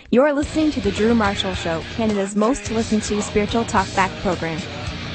You're listening to The Drew Marshall Show, Canada's most listened to spiritual talk-back program. I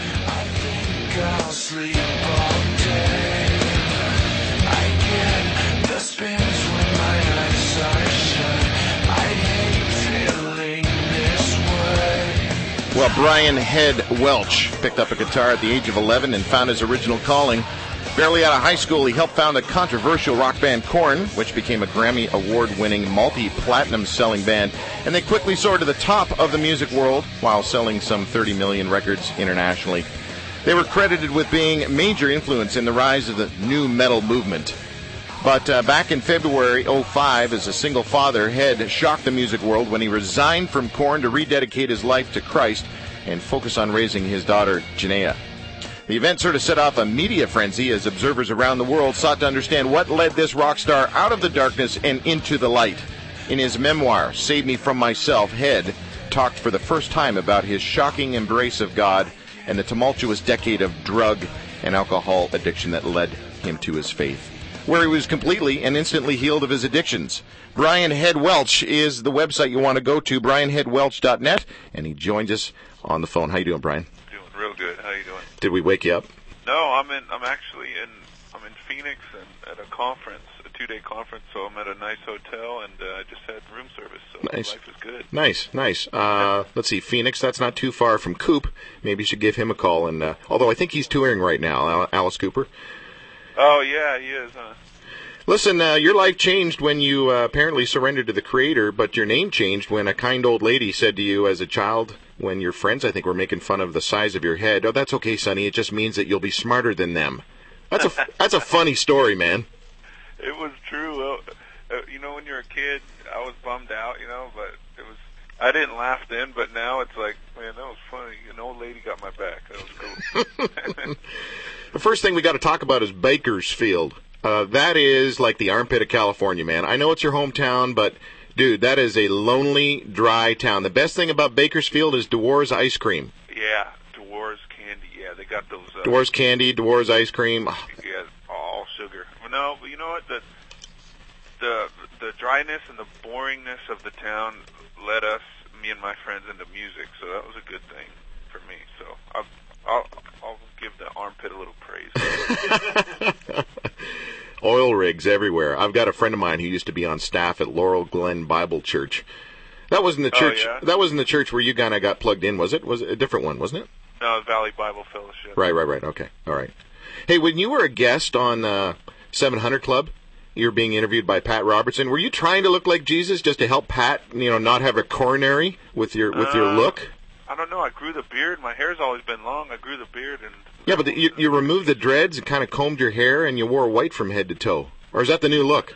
think I'll sleep all day. I get the spins when my eyes are shut. I hate feeling this way. Well, Brian Head Welch picked up a guitar at the age of 11 and found his original calling. Barely out of high school, he helped found a controversial rock band, Korn, which became a Grammy Award-winning, multi-platinum selling band, and they quickly soared to the top of the music world while selling some 30 million records internationally. They were credited with being a major influence in the rise of the nu metal movement. But back in February '05, as a single father, Head shocked the music world when he resigned from Korn to rededicate his life to Christ and focus on raising his daughter, Janaea. The event sort of set off a media frenzy as observers around the world sought to understand what led this rock star out of the darkness and into the light. In his memoir, Save Me From Myself, Head talked for the first time about his shocking embrace of God and the tumultuous decade of drug and alcohol addiction that led him to his faith, where he was completely and instantly healed of his addictions. Brian Head Welch is the website you want to go to, brianheadwelch.net, and he joins us on the phone. How you doing, Brian? Doing real good. How you doing? Did we wake you up? No, I'm in Phoenix and at a conference, a 2-day conference. So I'm at a nice hotel and I just had room service. So Nice. Life is good. Nice. Let's see, Phoenix. That's not too far from Coop. Maybe you should give him a call. And although I think he's touring right now, Alice Cooper. Oh yeah, he is. Listen, your life changed when you apparently surrendered to the Creator, but your name changed when a kind old lady said to you as a child, when your friends, I think, were making fun of the size of your head, "Oh, that's okay, Sonny. It just means that you'll be smarter than them." That's a funny story, man. It was true. Well, when you're a kid, I was bummed out, but I didn't laugh then, but now it's like, man, that was funny. An old lady got my back. That was cool. The first thing we got to talk about is Bakersfield. That is like the armpit of California, man. I know it's your hometown, but, dude, that is a lonely, dry town. The best thing about Bakersfield is Dewar's ice cream. Yeah, Dewar's candy. Yeah, they got those. Dewar's candy, Dewar's ice cream. Yeah, all sugar. No, but you know what? The dryness and the boringness of the town led me and my friends, into music. So that was a good thing for me. So I'll give the armpit a little praise. Oil rigs everywhere. I've got a friend of mine who used to be on staff at Laurel Glen Bible Church. That wasn't the church. Oh, yeah? That wasn't the church where you kind of got plugged in, was it? Was it a different one, wasn't it? No, Valley Bible Fellowship. Right. Okay. All right. Hey, when you were a guest on 700 Club, you were being interviewed by Pat Robertson. Were you trying to look like Jesus just to help Pat, not have a coronary with your look? I don't know. I grew the beard. My hair's always been long. I grew the beard and. Yeah, but you removed the dreads and kind of combed your hair, and you wore white from head to toe. Or is that the new look?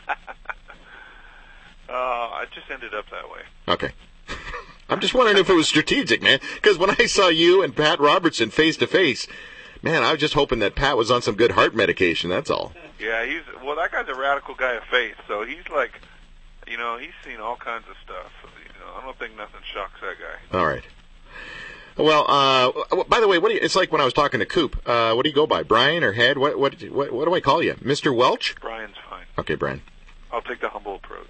I just ended up that way. Okay. I'm just wondering if it was strategic, man. Because when I saw you and Pat Robertson face to face, man, I was just hoping that Pat was on some good heart medication. That's all. Yeah, that guy's a radical guy of faith. So he's like, he's seen all kinds of stuff. I don't think nothing shocks that guy. All right. Well, by the way, it's like when I was talking to Coop. What do you go by, Brian or Head? What do I call you, Mr. Welch? Brian's fine. Okay, Brian. I'll take the humble approach.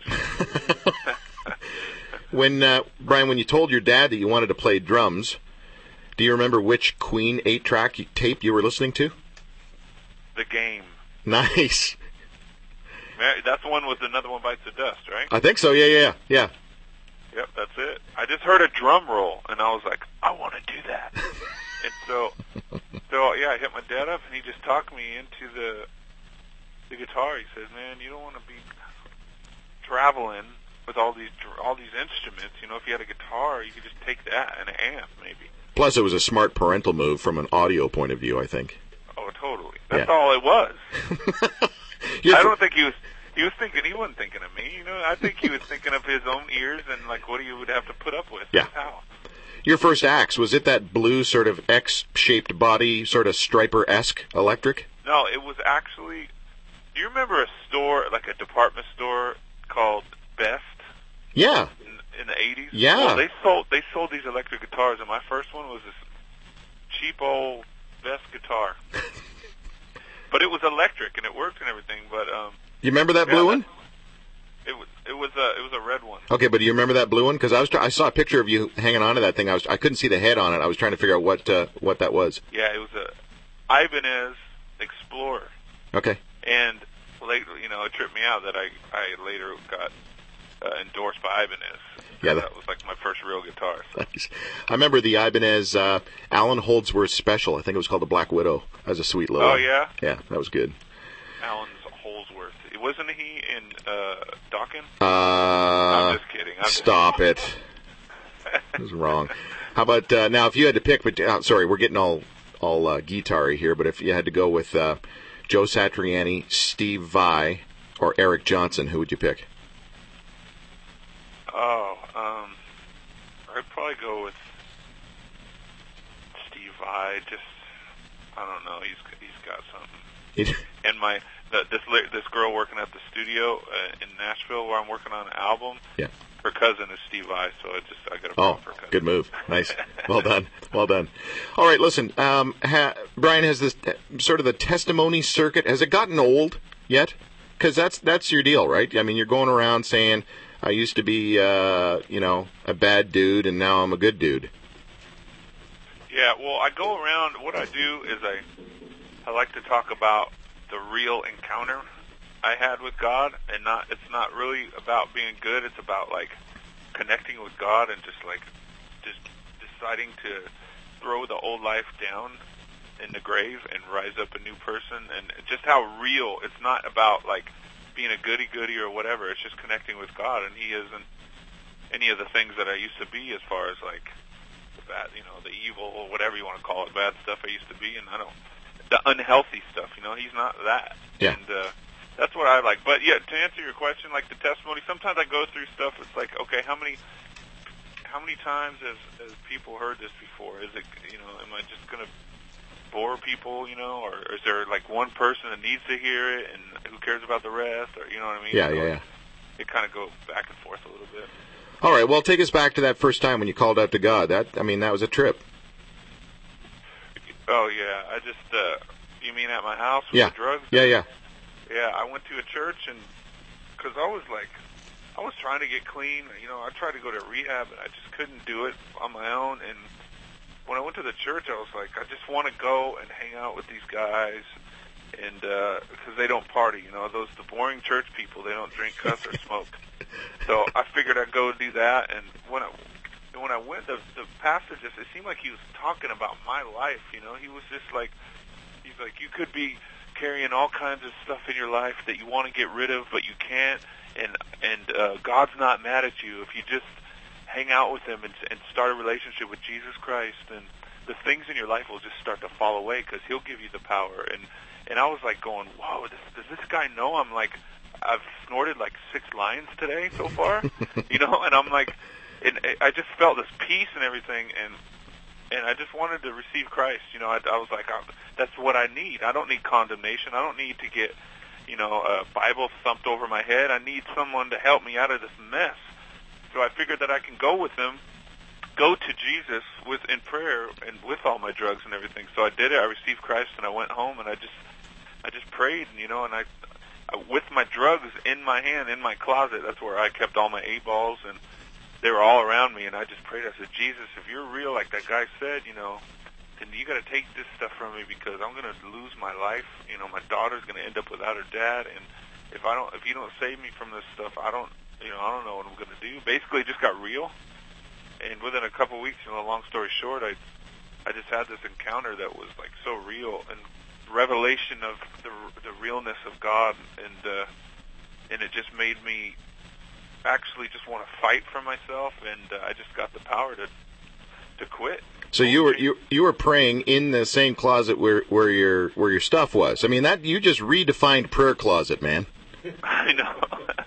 Brian, when you told your dad that you wanted to play drums, do you remember which Queen 8-track tape you were listening to? The Game. Nice. That's the one with Another One Bites the Dust, right? I think so. Yeah. Yep, that's it. I just heard a drum roll, and I was like, I want to do that. And so yeah, I hit my dad up, and he just talked me into the guitar. He said, man, you don't want to be traveling with all these instruments. If you had a guitar, you could just take that and an amp, maybe. Plus, it was a smart parental move from an audio point of view, I think. Oh, totally. That's all it was. I don't think he was wasn't thinking of me. I think he was thinking of his own ears and like what he would have to put up with. Yeah. How. Your first axe, was it that blue sort of X-shaped body, sort of Striper-esque electric? No, it was actually, do you remember a store, like a department store called Best? Yeah. In the 80s? Yeah. Well, they sold these electric guitars, and my first one was this cheap old Best guitar. But it was electric, and it worked and everything, but... you remember that blue one? It was a red one. Okay, but do you remember that blue one? Because I saw a picture of you hanging on to that thing. I couldn't see the head on it. I was trying to figure out what that was. Yeah, it was a Ibanez Explorer. Okay. And later, it tripped me out that I later got endorsed by Ibanez. Yeah, that was like my first real guitar. So. Nice. I remember the Ibanez Alan Holdsworth Special. I think it was called the Black Widow. That was a sweet little. Oh yeah. Yeah, that was good. Alan Holdsworth. Wasn't he in Dawkins? I'm just kidding. Stop it. That was wrong. How about now? If you had to pick, sorry, we're getting all guitar-y here, but if you had to go with Joe Satriani, Steve Vai, or Eric Johnson, who would you pick? I'd probably go with Steve Vai. Just, I don't know. He's got something. And this girl working at the studio in Nashville where I'm working on an album. Yeah. Her cousin is Steve Vai, so I got a problem for her cousin. Good move. Nice. Well done. Well done. All right, listen. Brian has this sort of the testimony circuit. Has it gotten old yet? Because that's your deal, right? I mean, you're going around saying, I used to be, a bad dude, and now I'm a good dude. Yeah, well, I go around. What I do is I like to talk about the real encounter I had with God, and it's not really about being good. It's about like connecting with God and just deciding to throw the old life down in the grave and rise up a new person, and just how real. It's not about like being a goody or whatever. It's just connecting with God, and He isn't any of the things that I used to be, as far as like the bad, the evil or whatever you want to call it, bad stuff I used to be, and the unhealthy stuff. He's not that. Yeah. And that's what I like. But yeah, to answer your question, like the testimony, sometimes I go through stuff. It's like, okay, how many times has people heard this before? Is it, am I just gonna bore people, or is there like one person that needs to hear it, and who cares about the rest, or you know what I mean? Yeah. It kind of goes back and forth a little bit. All right, well, take us back to that first time when you called out to God. That was a trip. Oh yeah, I just you mean at my house with the drugs? Yeah. Yeah, I went to a church, and because I was trying to get clean. I tried to go to rehab, and I just couldn't do it on my own. And when I went to the church, I was like, I just want to go and hang out with these guys, and because they don't party, the boring church people, they don't drink, cuss, or smoke. So I figured I'd go do that. And when I went, the pastor it seemed like he was talking about my life. He was just like, he's like, you could be carrying all kinds of stuff in your life that you want to get rid of, but you can't, and God's not mad at you if you just hang out with Him and start a relationship with Jesus Christ, and the things in your life will just start to fall away because He'll give you the power. And I was like going, whoa, does this guy know I've snorted like 6 lines today so far, and I'm like, and I just felt this peace and everything, and I just wanted to receive Christ. I was like, that's what I need. I don't need condemnation. I don't need to get, a Bible thumped over my head. I need someone to help me out of this mess. So I figured that I can go with Him, go to Jesus in prayer and with all my drugs and everything. So I did it. I received Christ, and I went home, and I just prayed, and I with my drugs in my hand, in my closet, that's where I kept all my 8-balls, and they were all around me, and I just prayed. I said, Jesus, if you're real, like that guy said, then you got to take this stuff from me, because I'm going to lose my life. My daughter's going to end up without her dad, and if you don't save me from this stuff, I don't know what I'm going to do. Basically, it just got real, and within a couple of weeks, long story short, I just had this encounter that was like so real, and revelation of the realness of God, and it just made me actually just want to fight for myself, and I just got the power to quit. So you were praying in the same closet where your stuff was. I mean, that you just redefined prayer closet, man. I know.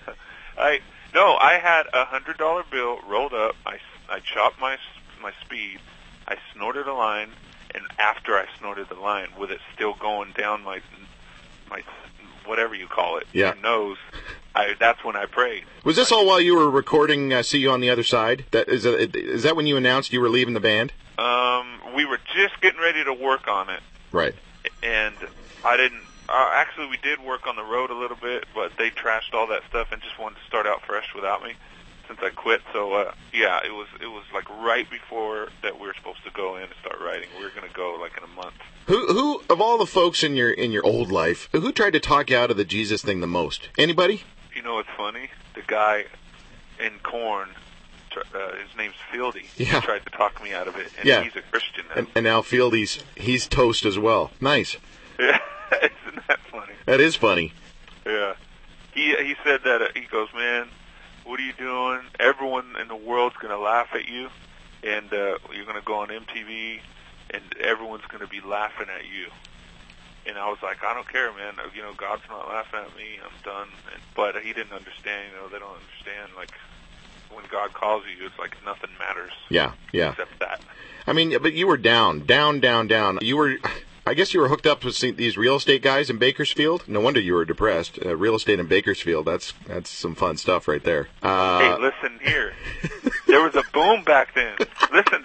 I had a $100 bill rolled up. I chopped my speed. I snorted a line, and after I snorted the line, with it still going down my whatever you call it, your nose, that's when I prayed. Was this all while you were recording See You on the Other Side? Is that when you announced you were leaving the band? We were just getting ready to work on it. Right. And I didn't... actually, we did work on the road a little bit, but they trashed all that stuff and just wanted to start out fresh without me. since I quit. So yeah, it was like right before that we were supposed to go in and start writing. We were going to go like in a month. Who of all the folks in your old life, who tried to talk you out of the Jesus thing the most? Anybody? You know what's funny? The guy in Korn, his name's Fieldy. Yeah. He tried to talk me out of it, and Yeah. he's a Christian now. And now he's toast as well. Nice. Yeah, isn't that funny? That is funny. Yeah. He said that, he goes, man, what are you doing? Everyone in the world's going to laugh at you, and you're going to go on MTV, and everyone's going to be laughing at you. And I was like, I don't care, man. You know, God's not laughing at me. I'm done. But he didn't understand. You know, they don't understand. Like, when God calls you, it's like nothing matters. Yeah. Except that. I mean, but you were down. You were, I guess you were hooked up with these real estate guys in Bakersfield. No wonder you were depressed. Real estate in Bakersfield, that's some fun stuff right there. Hey, listen here. There was a boom back then. Listen,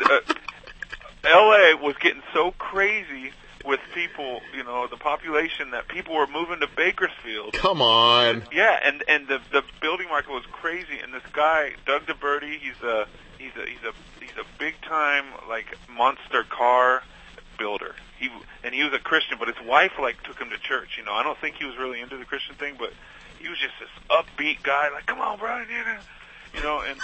L.A. was getting so crazy with people, you know, the population, that people were moving to Bakersfield. Come on. Yeah, and the building market was crazy. And this guy, Doug DeBerti, he's a big time like monster car builder. He was a Christian, but his wife like took him to church. You know, I don't think he was really into the Christian thing, but he was just this upbeat guy, like, come on, Brian, you know, and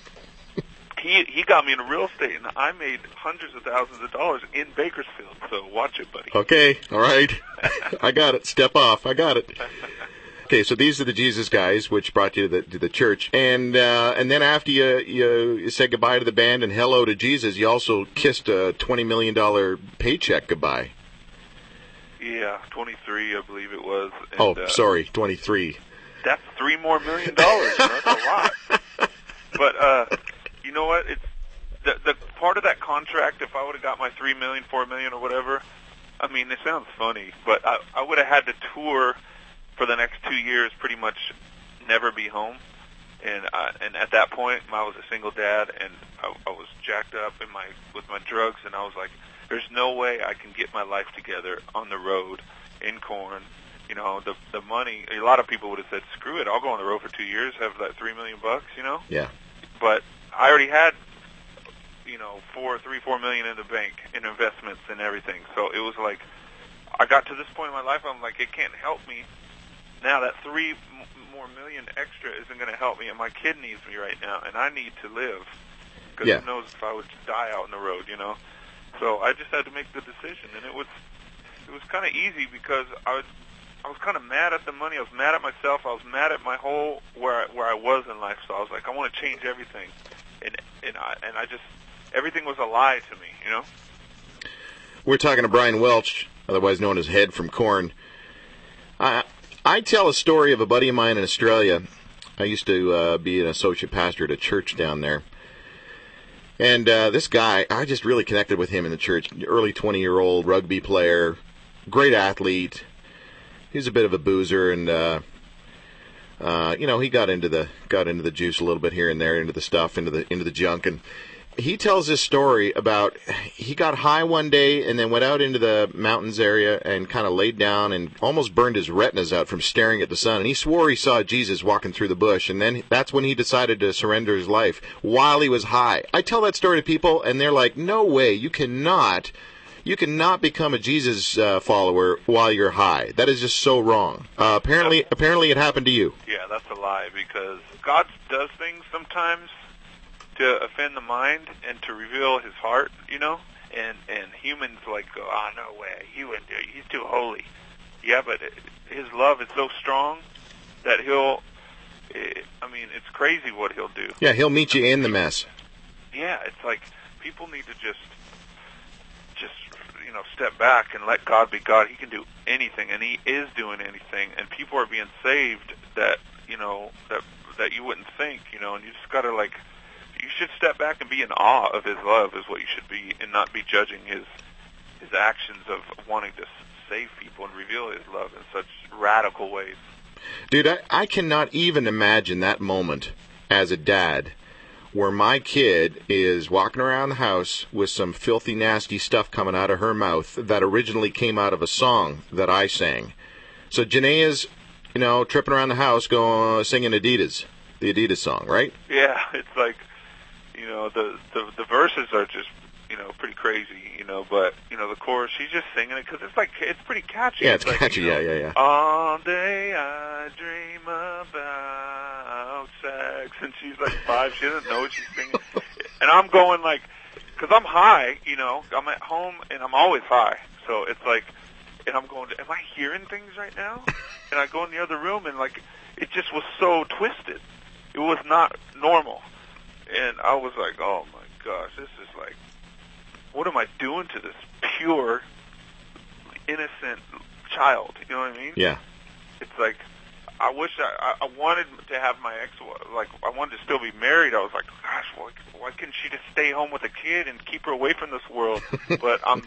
he got me into real estate, and I made hundreds of thousands of dollars in Bakersfield. So watch it, buddy. Okay, all right. I got it. Step off. I got it. Okay, so these are the Jesus guys, which brought you to the church, and then after you said goodbye to the band and hello to Jesus, you also kissed a $20 million paycheck goodbye. Yeah, 23, I believe it was. And, sorry, 23. That's $3 more million. You know, that's a lot. But you know what? It's the part of that contract. If I would have got my $3 million, $4 million, or whatever, I mean, it sounds funny, but I would have had to tour for the next 2 years, pretty much never be home. And at that point, I was a single dad, and I was jacked up with my drugs, and I was like, there's no way I can get my life together on the road in Korn. You know, the money. A lot of people would have said, screw it, I'll go on the road for 2 years, have that $3 million, you know. Yeah. But I already had, you know, $4 million in the bank in investments and everything. So it was like, I got to this point in my life, I'm like, it can't help me. Now that $3 more million extra isn't going to help me, and my kid needs me right now, and I need to live, because who knows if I would die out on the road, you know. So I just had to make the decision, and it was kind of easy, because I was kind of mad at the money. I was mad at myself. I was mad at my whole where I was in life. So I was like, I want to change everything, and I just, everything was a lie to me, you know. We're talking to Brian Welch, otherwise known as Head from Korn. I tell a story of a buddy of mine in Australia. I used to be an associate pastor at a church down there. And this guy, I just really connected with him in the church. Early 20-year-old rugby player, great athlete. He was a bit of a boozer, and you know, he got into the juice a little bit here and there, into the stuff, into the junk. And he tells this story about he got high one day and then went out into the mountains area and kind of laid down and almost burned his retinas out from staring at the sun. And he swore he saw Jesus walking through the bush. And then that's when he decided to surrender his life while he was high. I tell that story to people, and they're like, no way, you cannot become a Jesus follower while you're high. That is just so wrong. Apparently it happened to you. Yeah, that's a lie, because God does things sometimes to offend the mind and to reveal his heart, you know? And humans like go, oh, no way, he wouldn't do it. He's too holy. Yeah, but his love is so strong that it's crazy what he'll do. Yeah, he'll meet you in the mess. Yeah, it's like people need to just step back and let God be God. He can do anything, and he is doing anything, and people are being saved that, you know, that you wouldn't think, you know, and you just got to, like, you should step back and be in awe of his love is what you should be, and not be judging his actions of wanting to save people and reveal his love in such radical ways. Dude, I cannot even imagine that moment as a dad where my kid is walking around the house with some filthy, nasty stuff coming out of her mouth that originally came out of a song that I sang. So Janae's, you know, tripping around the house singing Adidas. the Adidas song, right? Yeah, it's like, the verses are just, pretty crazy, but, the chorus, she's just singing it because it's pretty catchy. Yeah, it's like, catchy, yeah. All day I dream about sex, and she's like 5, she doesn't know what she's singing. And I'm going like, because I'm high, I'm at home and I'm always high, so it's like, and I'm going, am I hearing things right now? And I go in the other room and like, it just was so twisted. It was not normal. And I was like, oh my gosh, this is like, what am I doing to this pure, innocent child? You know what I mean? Yeah. It's like, I wish I wanted to have my ex, like, I wanted to still be married. I was like, gosh, why couldn't she just stay home with a kid and keep her away from this world? But I'm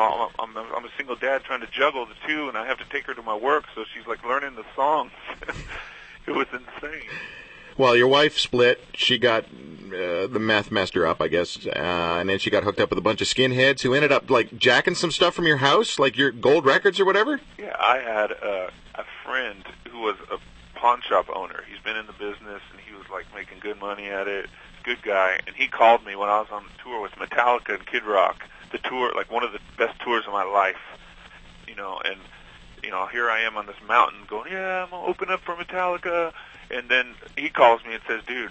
a single dad trying to juggle the two, and I have to take her to my work, so she's like learning the songs. It was insane. Well, your wife split. She got the meth messed her up, I guess, and then she got hooked up with a bunch of skinheads who ended up like jacking some stuff from your house, like your gold records or whatever. Yeah, I had a friend who was a pawn shop owner. He's been in the business, and he was like making good money at it. Good guy, and he called me when I was on tour with Metallica and Kid Rock. The tour, like one of the best tours of my life, and here I am on this mountain going, yeah, I'm gonna open up for Metallica. And then he calls me and says, dude,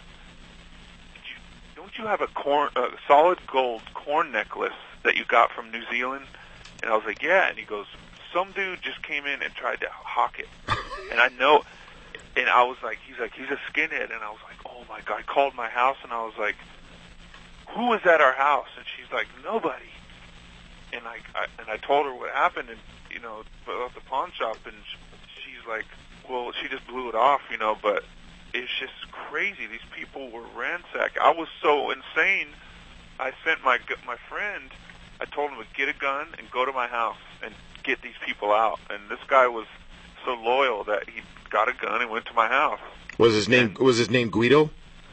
don't you have a solid gold corn necklace that you got from New Zealand? And I was like, yeah. And he goes, some dude just came in and tried to hawk it. And I know, and I was like, he's a skinhead. And I was like, oh my God. I called my house and I was like, who was at our house? And she's like, nobody. And I told her what happened, and about the pawn shop, and she's like, well, she just blew it off, but it's just crazy. These people were ransacked. I was so insane. I sent my friend, I told him to get a gun and go to my house and get these people out. And this guy was so loyal that he got a gun and went to my house. Was his name Guido?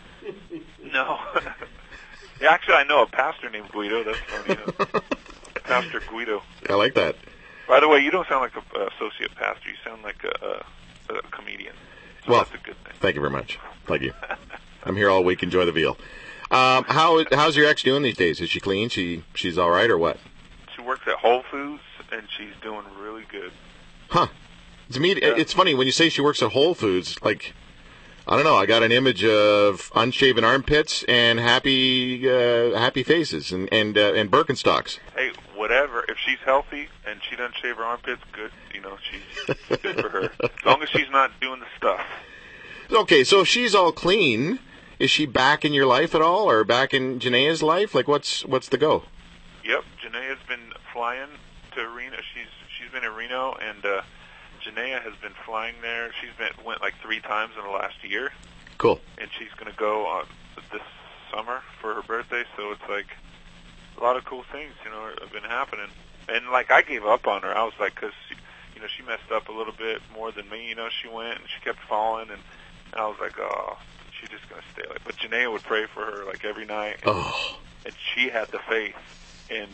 No. Yeah, actually, I know a pastor named Guido. That's funny. Pastor Guido. I like that. By the way, you don't sound like an associate pastor. You sound like a comedian. So well, that's a good thing. Thank you very much. Thank you. I'm here all week. Enjoy the veal. How's your ex doing these days? Is she clean? She's all right or what? She works at Whole Foods, and she's doing really good. Huh. It's funny when you say she works at Whole Foods, like, I don't know, I got an image of unshaven armpits and happy faces and Birkenstocks. Hey, whatever. If she's healthy and she doesn't shave her armpits, good. She's good for her. As long as she's not doing the stuff. Okay, so if she's all clean, is she back in your life at all, or back in Janaea's life? Like, what's the go? Yep, Janaea's been flying to Reno. She's been in Reno, and Janaea has been flying there. Went like 3 times in the last year. Cool. And she's going to go this summer for her birthday. So it's like a lot of cool things, have been happening. And like I gave up on her. I was like, because she messed up a little bit more than me. She went and she kept falling, and I was like, oh, she's just going to stay like. But Janaea would pray for her like every night. Oh. And she had the faith, and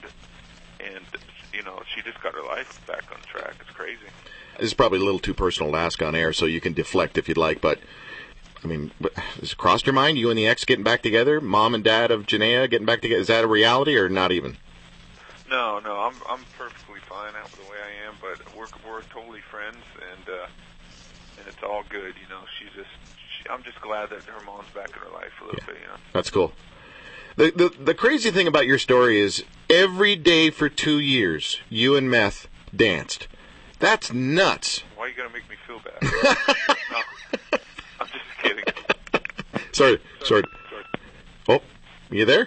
she just got her life back on track. It's crazy. This is probably a little too personal to ask on air, so you can deflect if you'd like, but, I mean, has it crossed your mind, you and the ex getting back together? Mom and dad of Janaea getting back together? Is that a reality or not even? No, I'm perfectly fine out the way I am, but we're totally friends, and it's all good, I'm just glad that her mom's back in her life a little bit, That's cool. The crazy thing about your story is every day for 2 years, you and Meth danced. That's nuts. Why are you going to make me feel bad? No, I'm just kidding. Sorry. Oh, you there?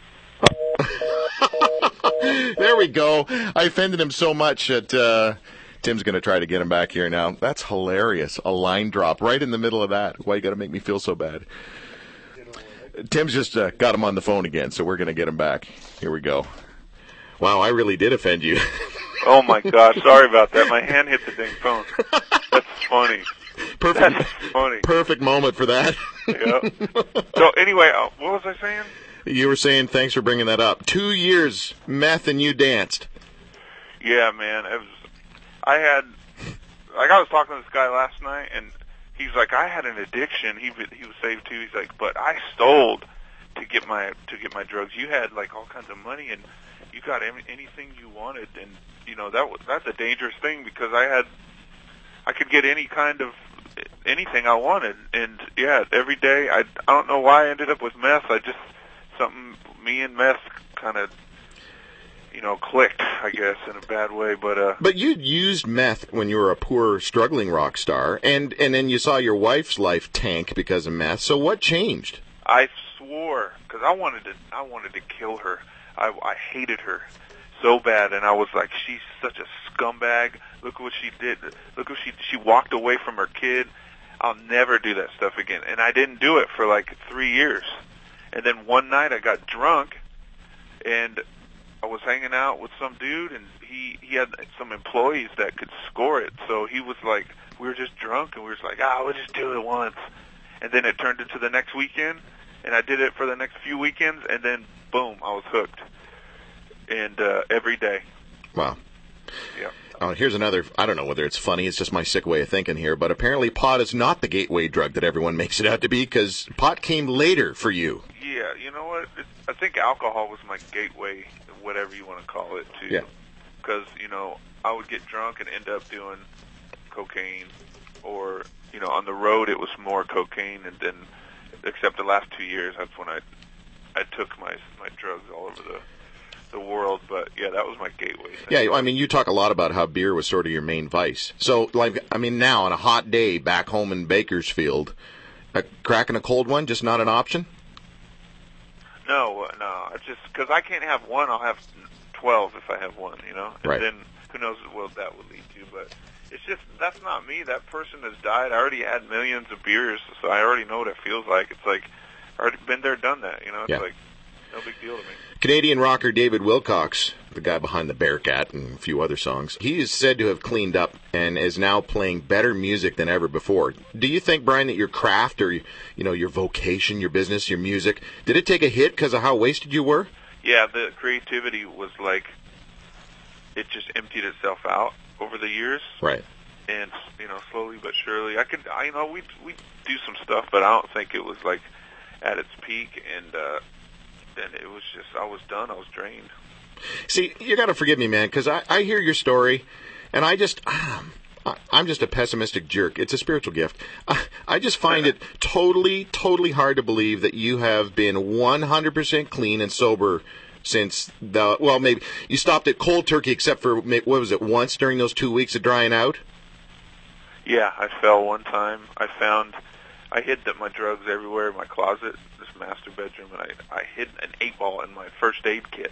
There we go. I offended him so much that Tim's going to try to get him back here now. That's hilarious. A line drop right in the middle of that. Why you got to make me feel so bad? Tim's just got him on the phone again, so we're going to get him back. Here we go. Wow, I really did offend you. Oh, my gosh. Sorry about that. My hand hit the dang phone. That's funny. Perfect. That's funny. Perfect moment for that. Yeah. So, anyway, what was I saying? You were saying thanks for bringing that up. 2 years, Meth and you danced. Yeah, man. I was talking to this guy last night, and he's like, I had an addiction. He was saved too. He's like, but I stole to get my drugs. You had like all kinds of money and you got anything you wanted, and you know that's a dangerous thing because I could get any kind of anything I wanted, and yeah, every day I don't know why I ended up with meth. Me and meth kind of clicked, I guess, in a bad way, but But you used meth when you were a poor, struggling rock star, and then you saw your wife's life tank because of meth. So what changed? I swore because I wanted to kill her. I hated her so bad, and I was like, she's such a scumbag. Look what she did. Look what she walked away from her kid. I'll never do that stuff again. And I didn't do it for like 3 years. And then one night I got drunk, and I was hanging out with some dude, and he had some employees that could score it. So he was like, we were just drunk, and we were just like, we'll just do it once. And then it turned into the next weekend, and I did it for the next few weekends, and then boom, I was hooked. And every day. Wow. Yeah. Oh, here's another, I don't know whether it's funny, it's just my sick way of thinking here, but apparently pot is not the gateway drug that everyone makes it out to be, because pot came later for you. Yeah, you know what? I think alcohol was my gateway, whatever you want to call it, too. Yeah. Because, I would get drunk and end up doing cocaine, or, on the road it was more cocaine, and then, except the last 2 years, that's when I took my drugs all over the world. But yeah, that was my gateway thing. Yeah, I mean, you talk a lot about how beer was sort of your main vice. So, now on a hot day back home in Bakersfield, cracking a cold one, just not an option? No, it's just because I can't have one, I'll have 12 if I have one, And right. Then who knows what that would lead to, but it's just, that's not me. That person has died. I already had millions of beers, so I already know what it feels like. It's like, I already been there, done that, It's yeah. like, no big deal to me. Canadian rocker David Wilcox, the guy behind the Bearcat and a few other songs, he is said to have cleaned up and is now playing better music than ever before. Do you think, Brian, that your craft or, your vocation, your business, your music, did it take a hit because of how wasted you were? Yeah, the creativity was like, it just emptied itself out over the years. Right. And, slowly but surely, we do some stuff, but I don't think it was like at its peak, and it was just, I was done, I was drained. See, you got to forgive me, man, because I hear your story, and I'm just a pessimistic jerk. It's a spiritual gift. I just find it totally, totally hard to believe that you have been 100% clean and sober since maybe you stopped at cold turkey except for, what was it, once during those 2 weeks of drying out? Yeah, I fell one time. I hid my drugs everywhere in my closet, this master bedroom, and I hid an 8-ball in my first aid kit.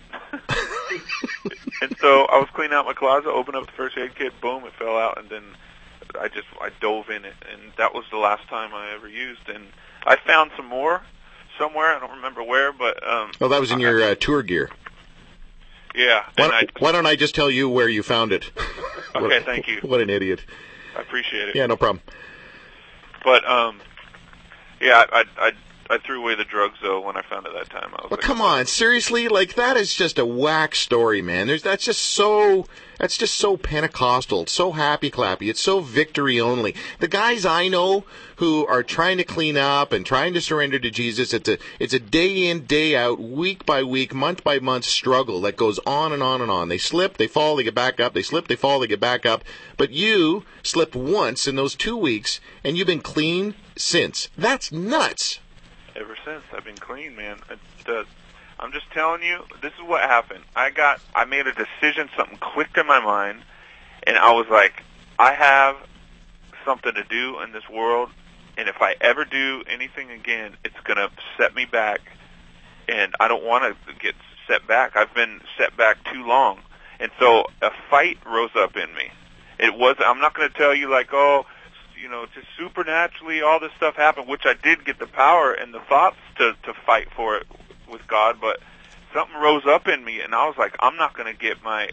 And so I was cleaning out my closet, opened up the first aid kit, boom, it fell out, and then I dove in it, and that was the last time I ever used. And I found some more somewhere, I don't remember where, but that was in your tour gear. Yeah. Why don't I just tell you where you found it? Okay, thank you. What an idiot. I appreciate it. Yeah, no problem. But yeah, I threw away the drugs though when I found it that time. I was like, come on, seriously? Like, that is just a whack story, man. That's just so Pentecostal, so happy clappy. It's so victory only. The guys I know who are trying to clean up and trying to surrender to Jesus, it's a day in, day out, week by week, month by month struggle that goes on and on and on. They slip, they fall, they get back up. They slip, they fall, they get back up. But you slipped once in those 2 weeks, and you've been clean since. That's nuts. Ever since, I've been clean, man. I'm just telling you, this is what happened. I made a decision, something clicked in my mind, and I was like, I have something to do in this world, and if I ever do anything again, it's going to set me back, and I don't want to get set back. I've been set back too long. And so a fight rose up in me. I'm not going to tell you like, just supernaturally all this stuff happened, which I did get the power and the thoughts to fight for it with God, but something rose up in me, and I was like, I'm not going to get my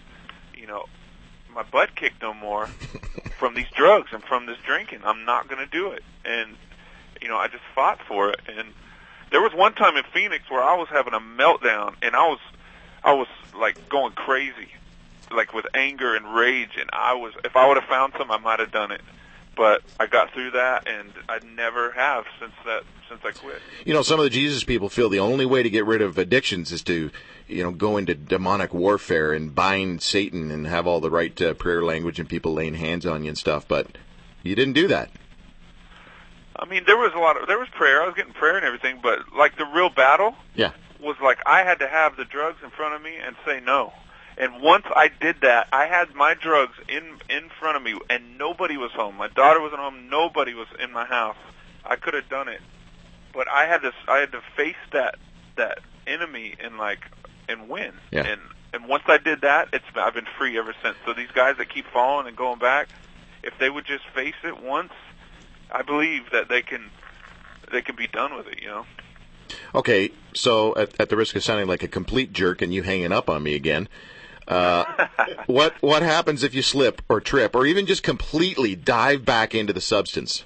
butt kicked no more from these drugs and from this drinking. I'm not going to do it. And, I just fought for it. And there was one time in Phoenix where I was having a meltdown, and I was like going crazy, like with anger and rage, and if I would have found some, I might have done it. but I got through that, and I never have since I quit. You know, some of the Jesus people feel the only way to get rid of addictions is to, go into demonic warfare and bind Satan and have all the right prayer language and people laying hands on you and stuff, but you didn't do that. I mean, there was prayer. I was getting prayer and everything, but like the real battle was like I had to have the drugs in front of me and say no. And once I did that, I had my drugs in front of me, and nobody was home. My daughter wasn't home. Nobody was in my house. I could have done it, but I had to face that enemy and win. Yeah. And once I did that, I've been free ever since. So these guys that keep falling and going back, if they would just face it once, I believe that they can be done with it. Okay, so at the risk of sounding like a complete jerk and you hanging up on me again, what happens if you slip or trip or even just completely dive back into the substance?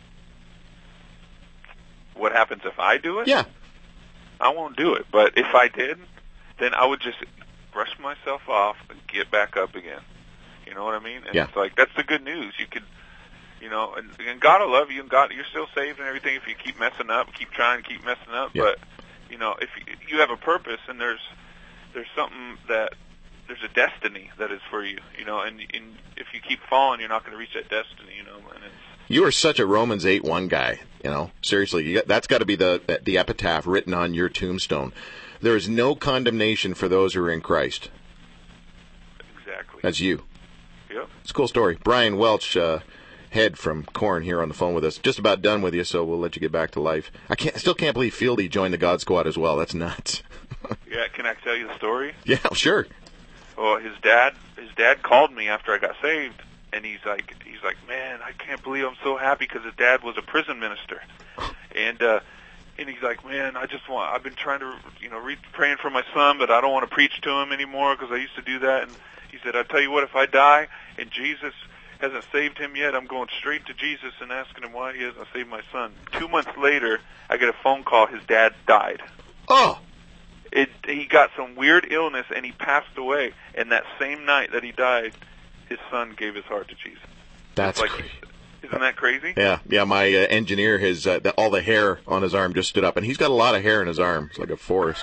What happens if I do it? Yeah. I won't do it, but if I did, then I would just brush myself off and get back up again. You know what I mean? And it's like, that's the good news. You could, and God will love you, and God, you're still saved and everything if you keep messing up, keep trying to keep messing up. Yeah. But, if you have a purpose and there's something there's a destiny that is for you, and if you keep falling, you're not going to reach that destiny, and it's... You are such a Romans 8:1 guy, Seriously, that's got to be the epitaph written on your tombstone. There is no condemnation for those who are in Christ. Exactly. That's you. Yep. It's a cool story. Brian Welch, Head from Korn, here on the phone with us. Just about done with you, so we'll let you get back to life. I still can't believe Fieldy joined the God Squad as well. That's nuts. Yeah, can I tell you the story? Yeah, sure. Well, his dad called me after I got saved, and he's like, man, I can't believe I'm so happy because his dad was a prison minister, and he's like, man, I've been trying to, praying for my son, but I don't want to preach to him anymore because I used to do that. And he said, I tell you what, if I die and Jesus hasn't saved him yet, I'm going straight to Jesus and asking him why he hasn't saved my son. 2 months later, I get a phone call. His dad died. Oh. He got some weird illness, and he passed away. And that same night that he died, his son gave his heart to Jesus. That's crazy. Isn't that crazy? Yeah. My engineer, all the hair on his arm just stood up, and he's got a lot of hair in his arm. It's like a forest.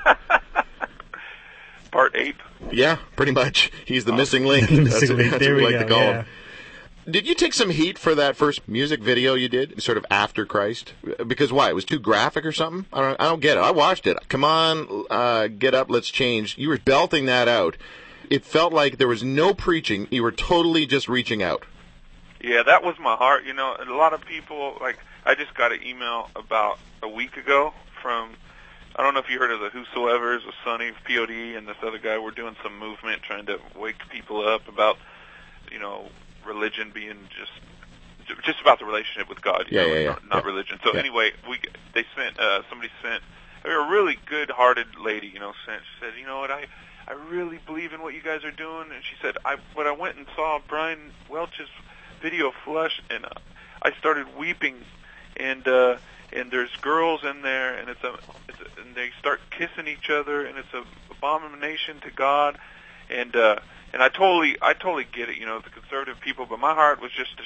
Part ape. Yeah, pretty much. He's the missing link. That's what we like to call him. Did you take some heat for that first music video you did, sort of after Christ? Because why? It was too graphic or something? I don't get it. I watched it. Come on, get up, let's change. You were belting that out. It felt like there was no preaching. You were totally just reaching out. Yeah, that was my heart. A lot of people, I just got an email about a week ago from, I don't know if you heard of the Whosoevers with Sonny, POD, and this other guy. We're doing some movement trying to wake people up about, religion being just about the relationship with God, not religion. So anyway, somebody sent a really good-hearted lady, she said, you know what, I really believe in what you guys are doing, and she said, I went and saw Brian Welch's video Flush, and I started weeping, and there's girls in there, and and they start kissing each other, and it's an abomination to God, and I totally get it, the conservative people, but my heart was just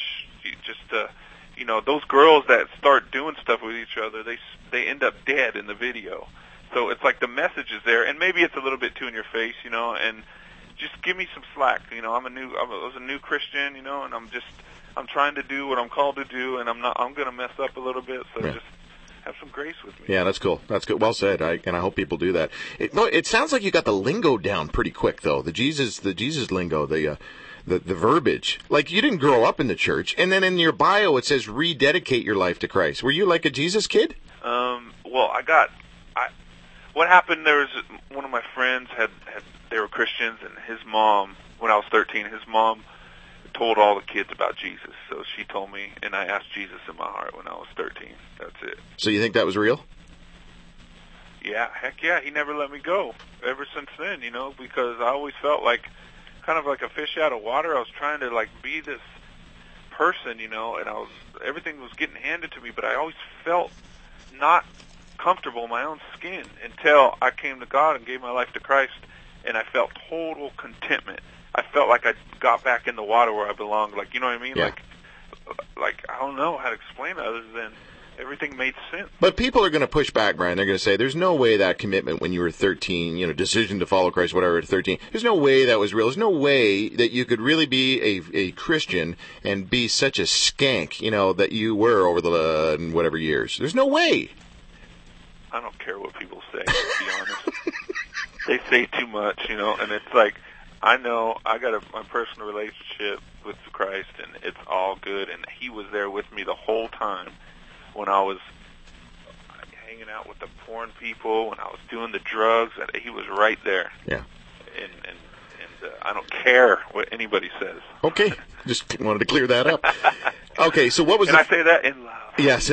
those girls that start doing stuff with each other, they end up dead in the video. So it's like the message is there, and maybe it's a little bit too in your face, and just give me some slack. I was a new Christian, and I'm trying to do what I'm called to do, and I'm going to mess up a little bit, so just have some grace with me. Yeah, that's cool. That's good. Well said. And I hope people do that. It sounds like you got the lingo down pretty quick, though. The Jesus lingo, the verbiage. Like, you didn't grow up in the church, and then in your bio it says rededicate your life to Christ. Were you like a Jesus kid? Well, what happened, there was one of my friends they were Christians, and his mom, when I was 13, his mom told all the kids about Jesus. So she told me, and I asked Jesus in my heart when I was 13. That's it. So you think that was real? Yeah, heck yeah. He never let me go ever since then, because I always felt kind of like a fish out of water. I was trying to be this person, and everything was getting handed to me, but I always felt not comfortable in my own skin until I came to God and gave my life to Christ, and I felt total contentment. I felt like I got back in the water where I belonged. You know what I mean? Yeah. like, I don't know how to explain it other than everything made sense. But people are going to push back, Brian. They're going to say, there's no way that commitment when you were 13, decision to follow Christ, whatever, at 13, there's no way that was real. There's no way that you could really be a Christian and be such a skank, that you were over the whatever years. There's no way. I don't care what people say, to be honest. They say too much, and it's like, I know I got my personal relationship with Christ, and it's all good, and he was there with me the whole time. When I was hanging out with the porn people, when I was doing the drugs, he was right there. Yeah. And I don't care what anybody says. Okay. Just wanted to clear that up. Okay, so what was... Can I say that in love? Yes.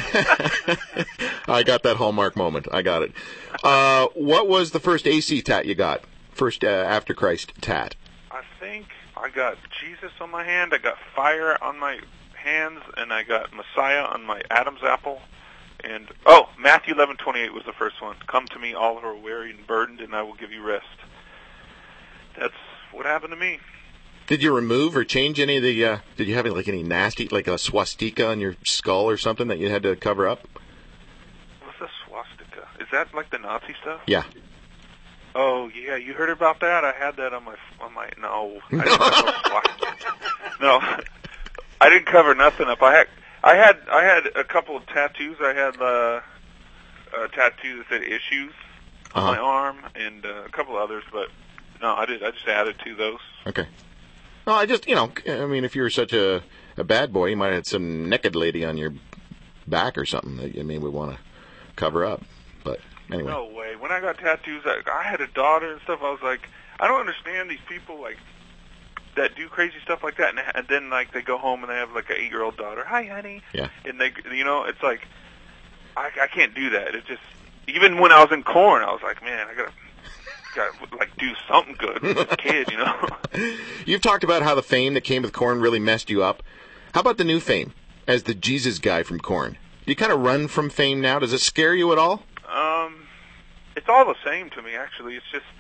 I got that Hallmark moment. I got it. What was the first AC tat you got? First After Christ tat? I think I got Jesus on my hand. I got fire on my hands, and I got Messiah on my Adam's apple, and Matthew 11:28 was the first one. Come to me, all who are weary and burdened, and I will give you rest. That's what happened to me. Did you remove or change any of the? Did you have any nasty, like a swastika on your skull or something that you had to cover up? What's a swastika? Is that like the Nazi stuff? Yeah. Oh yeah, you heard about that? I had that on my. No, I didn't have no swastika. No. I didn't cover nothing up. I had a couple of tattoos. I had a tattoo that said "issues" on my arm, and a couple others. But no, I just added to those. Okay. Well, I just if you were such a bad boy, you might have had some naked lady on your back or something that you maybe want to cover up. But anyway. No way. When I got tattoos, I had a daughter and stuff. I was like, I don't understand these people that do crazy stuff like that, and then they go home and they have like an 8-year-old daughter. Hi, honey. Yeah. And they, it's like, I can't do that. It just, even when I was in Korn, I was like, man, I gotta do something good with this kid, You've talked about how the fame that came with Korn really messed you up. How about the new fame as the Jesus guy from Korn? Do you kind of run from fame now? Does it scare you at all? It's all the same to me, actually. It's just.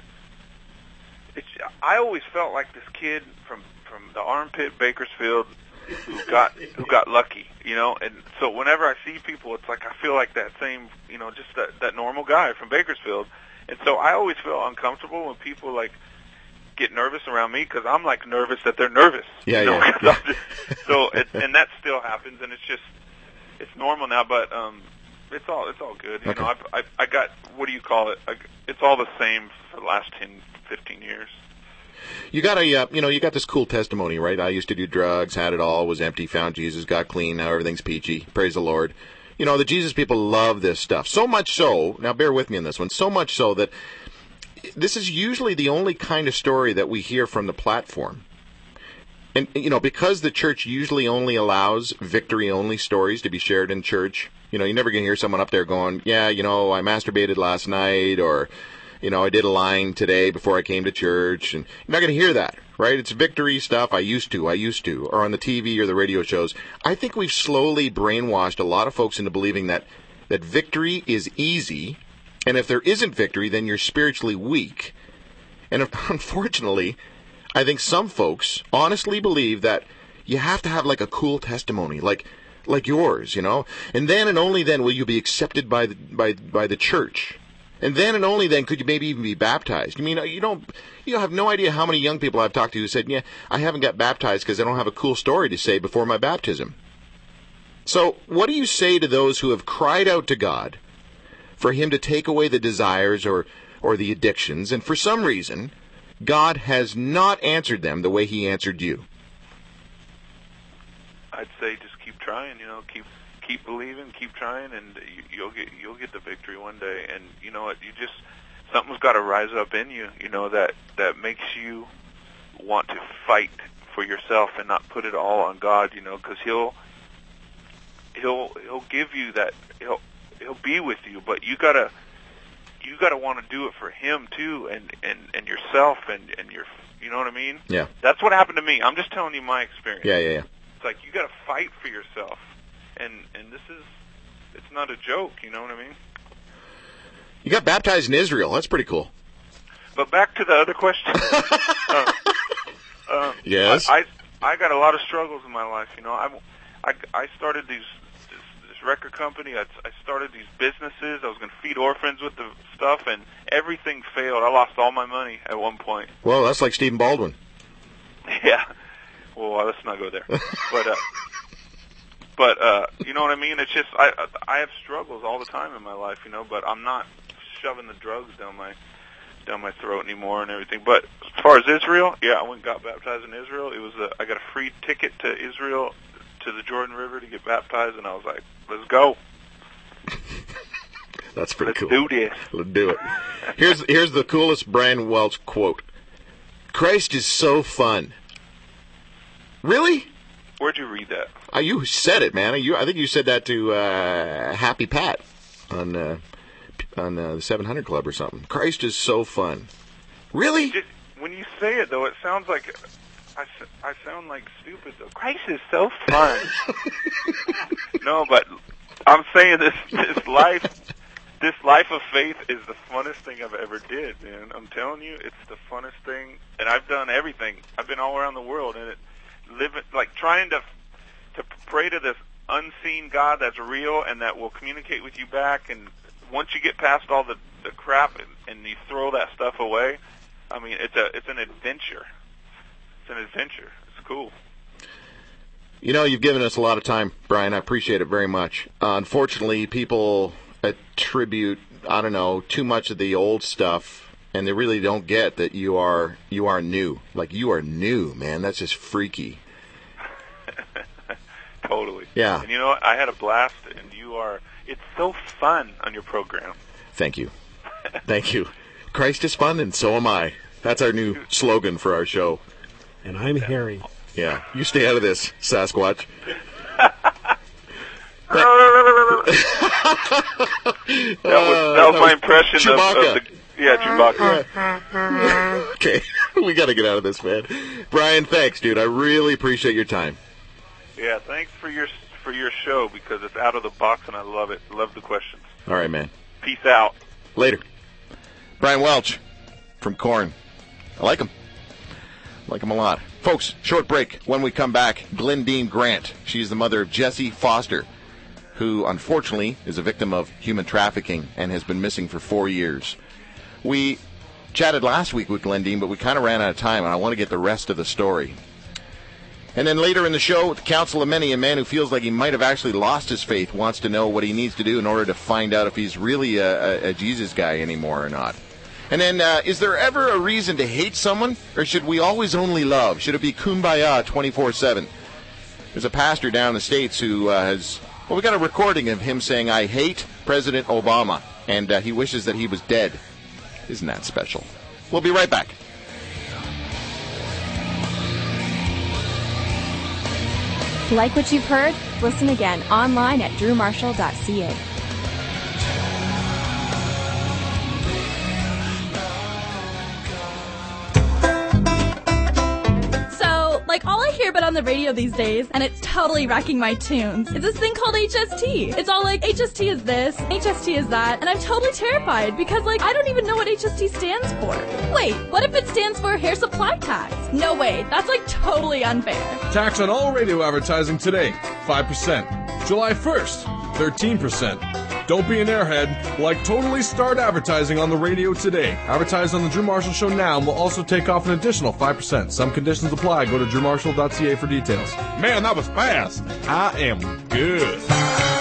I always felt like this kid from the armpit Bakersfield who got lucky, and so whenever I see people, it's like I feel like that same, just that normal guy from Bakersfield, and so I always feel uncomfortable when people get nervous around me because I'm nervous that they're nervous. Yeah. So and that still happens, and it's normal now, but it's all good. Okay. I got, what do you call it? It's all the same for the last 10, 15 years. You got you got this cool testimony, right? I used to do drugs, had it all, was empty, found Jesus, got clean, now everything's peachy. Praise the Lord. The Jesus people love this stuff. So much so, now bear with me on this one, so much so that this is usually the only kind of story that we hear from the platform. And, because the church usually only allows victory-only stories to be shared in church, you're never going to hear someone up there going, yeah, I masturbated last night, or, I did a line today before I came to church, and you're not going to hear that, right? It's victory stuff, I used to, or on the TV or the radio shows. I think we've slowly brainwashed a lot of folks into believing that victory is easy, and if there isn't victory, then you're spiritually weak. And unfortunately, I think some folks honestly believe that you have to have a cool testimony, like yours, and then and only then will you be accepted by the church. And then and only then could you maybe even be baptized. You have no idea how many young people I've talked to who said, yeah, I haven't got baptized because I don't have a cool story to say before my baptism. So what do you say to those who have cried out to God for him to take away the desires or the addictions, and for some reason, God has not answered them the way he answered you? I'd say just keep trying, keep believing, keep trying, and you'll get the victory one day. And you know what? Something's got to rise up in you, that makes you want to fight for yourself and not put it all on God, because he'll give you that, he'll be with you, but you gotta want to do it for him too, and yourself and your, you know what I mean? Yeah. That's what happened to me. I'm just telling you my experience. Yeah. It's like you got to fight for yourself, and it's not a joke. You know what I mean? You got baptized in Israel. That's pretty cool. But back to the other question. Yes. I got a lot of struggles in my life. I started this record company. I started these businesses. I was going to feed orphans with the stuff, and everything failed. I lost all my money at one point. Well, that's like Stephen Baldwin. Yeah. Well, let's not go there. But you know what I mean? It's just I have struggles all the time in my life, but I'm not shoving the drugs down my throat anymore and everything. But as far as Israel, yeah, I went and got baptized in Israel. I got a free ticket to Israel, to the Jordan River, to get baptized, and I was like, let's go. That's pretty cool. Let's do this. Let's do it. Here's the coolest Brian Welch quote. Christ is so fun. Really? Where'd you read that? You said it, man. I think you said that to Happy Pat on the 700 Club or something. Christ is so fun. Really? When you say it, though, it sounds like I sound like stupid, though. Christ is so fun. No, but I'm saying this life of faith is the funnest thing I've ever did, man. I'm telling you, it's the funnest thing. And I've done everything. I've been all around the world, and trying to pray to this unseen God that's real and that will communicate with you back. And once you get past all the crap and you throw that stuff away, I mean, it's an adventure. It's an adventure. It's cool. You've given us a lot of time, Brian. I appreciate it very much. Unfortunately, people attribute, too much of the old stuff, and they really don't get that you are new. Like, you are new, man. That's just freaky. Totally. Yeah. And you know what? I had a blast, and it's so fun on your program. Thank you. Thank you. Christ is fun, and so am I. That's our new slogan for our show. And I'm Harry. Yeah. You stay out of this, Sasquatch. That was my impression Chewbacca. of Chewbacca. Okay. We got to get out of this, man. Brian, thanks, dude. I really appreciate your time. Yeah, thanks for your show, because it's out of the box, and I love it. Love the questions. All right, man. Peace out. Later. Brian Welch from Korn. I like him. I like him a lot. Folks, short break. When we come back, Glendine Grant. She's the mother of Jesse Foster, who unfortunately is a victim of human trafficking and has been missing for 4 years. We chatted last week with Glendine, but we kind of ran out of time, and I want to get the rest of the story. And then later in the show, with the Council of Many, a man who feels like he might have actually lost his faith wants to know what he needs to do in order to find out if he's really a Jesus guy anymore or not. And then, is there ever a reason to hate someone, or should we always only love? Should it be kumbaya 24/7? There's a pastor down in the States who we got a recording of him saying, I hate President Obama, and he wishes that he was dead. Isn't that special? We'll be right back. Like what you've heard? Listen again online at drewmarshall.ca. All I hear about on the radio these days, and it's totally wrecking my tunes, is this thing called HST. It's all like, HST is this, HST is that, and I'm totally terrified because, I don't even know what HST stands for. Wait, what if it stands for Hair Supply Tax? No way, that's totally unfair. Tax on all radio advertising today, 5%. July 1st, 13%. Don't be an airhead. Totally start advertising on the radio today. Advertise on The Drew Marshall Show now and we'll also take off an additional 5%. Some conditions apply. Go to drewmarshall.ca for details. Man, that was fast. I am good.